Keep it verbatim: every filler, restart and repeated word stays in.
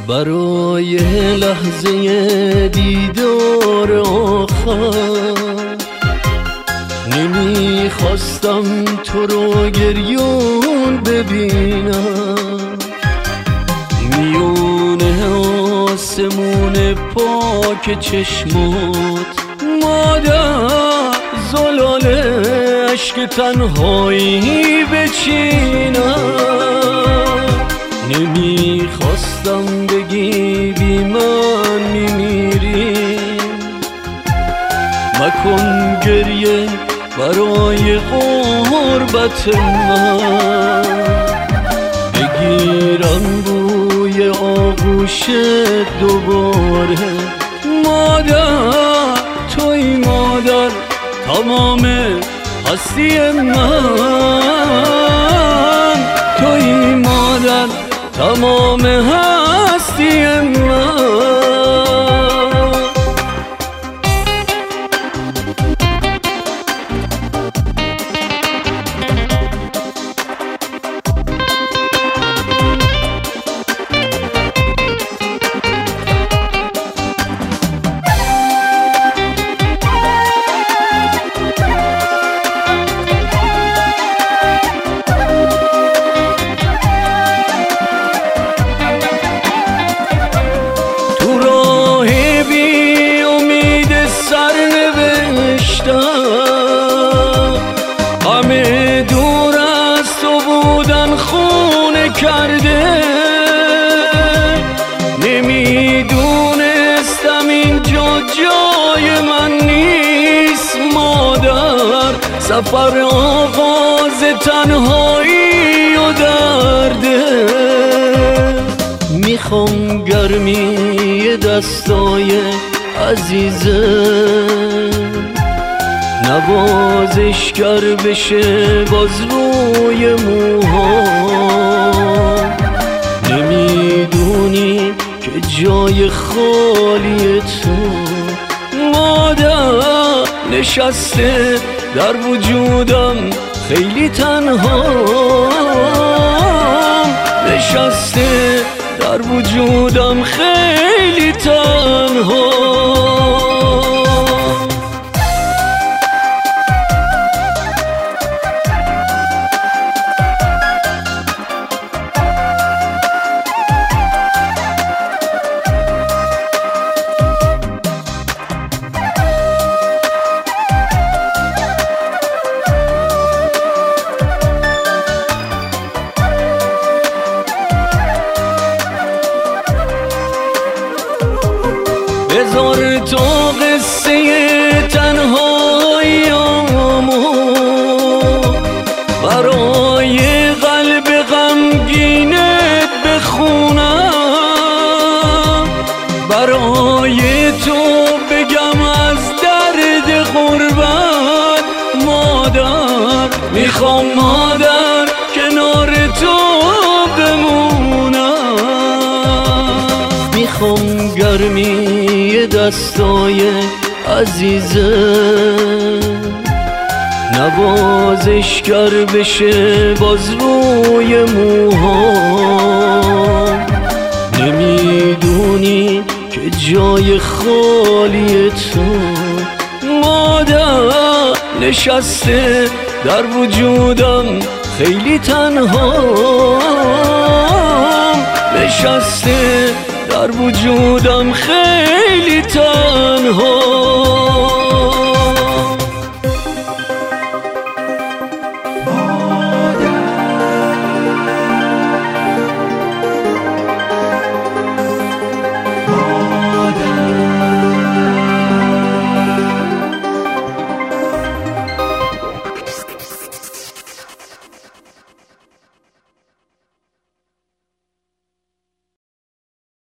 برای لحظه دیدار آخر نمیخواستم تو رو گریون ببینم. میونه آسمون پاک چشمات مادر زلال عشق تنهایی بچینم. نمیخواستم بگی بی من میمیری، مکن گریه برای غربت من. بگیرم بوی آغوش دوباره مادر، توی مادر تمام هستی من. توی مادر تمام هستی من. همه دور از تو بودن خونه کرده، نمیدونستم اینجا جای من نیست مادر. سفر آغاز تنهایی و درده، میخوام گرمی دستای عزیزه نوازشگر بشه باز روی موها. نمیدونی که جای خالی تو مادر نشسته در وجودم خیلی تنها. نشسته در وجودم خیلی تنها. بذار تو قصه تنهاییامو برای قلب غمگینت بخونم. برای تو بگم از درد غربت مادر. میخوام مادر کنار تو بمونم. میخوام گرمی دستای عزیزه نوازشگر بشه باز روی موها. نمیدونی که جای خالی تو مادر نشسته در وجودم خیلی تنها. نشسته در وجودم خیلی تنها.